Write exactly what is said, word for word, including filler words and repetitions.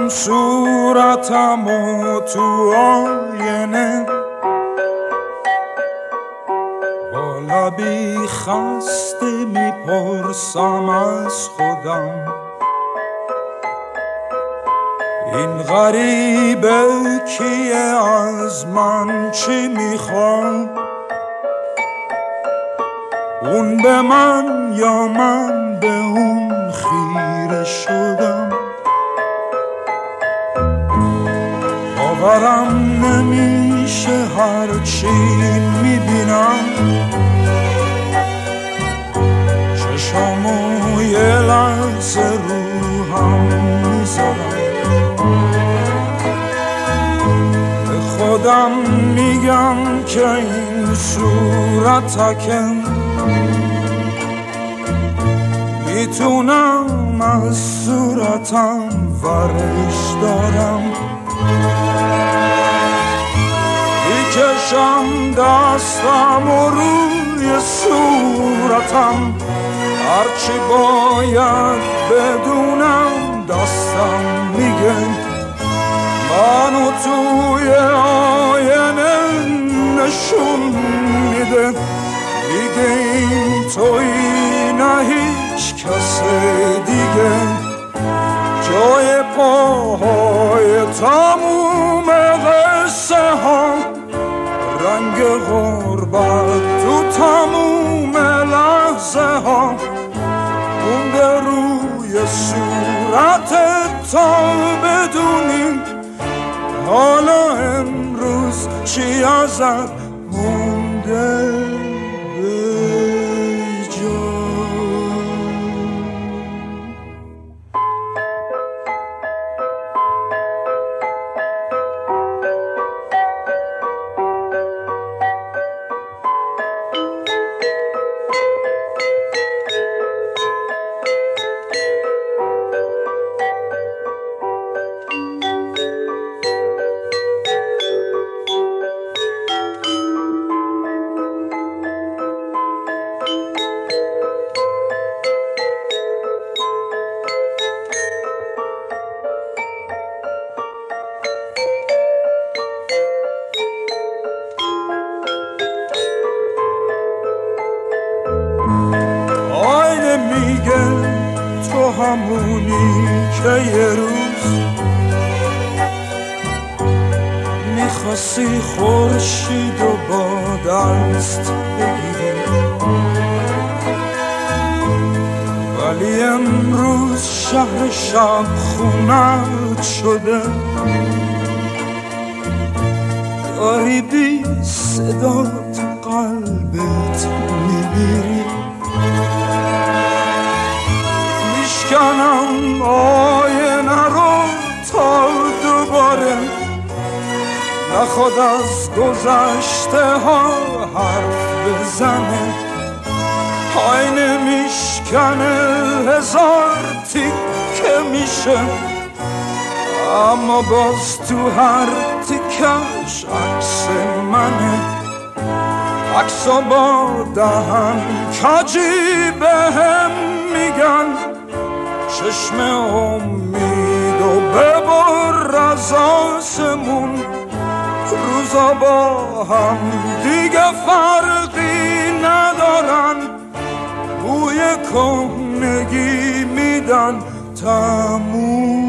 میبینم صورتم و تو آینه با لبی خسته میپرسم از خودم این غریبه کیه، از من چی میخواد، اون به من یا من به اون خیره شدم. باورم نمیشه هرچی میبینم، چشامو یه لحظه رو هم میذارم، به خودم میگم که این صورتکم میتونم از صورتم ورش دارم، میکشم دستم و روی صورتم، هرچی باید بدونم دستم میگه منو توی آینه نشون میده، دیگه این تویی نه هیچ کس دیگه، جای پاهای تموم قصه ها، رنگ غربت تو تموم لحظه ها مونده روی صورتت تا بدونی حالا امروز چی ازت مونده به جا. تو همونی که یه روز میخواستی خورشید و با دست بگیری، ولی امروز شهر شب خونت شده، داری بی صدا تو قلبت میمیری، میشکنم آینه رو تا دوباره نخواد از گذشته ها حرف بزنه، آینه میشکنه هزار تیکه میشه، اما باز تو هر تیکش عکس منه، عکسا با دهن کجی بهم میگن چشم امید و ببر از آسمون، روزا با هم دیگه فرقی ندارن، بوی کهنگی میدن تموم.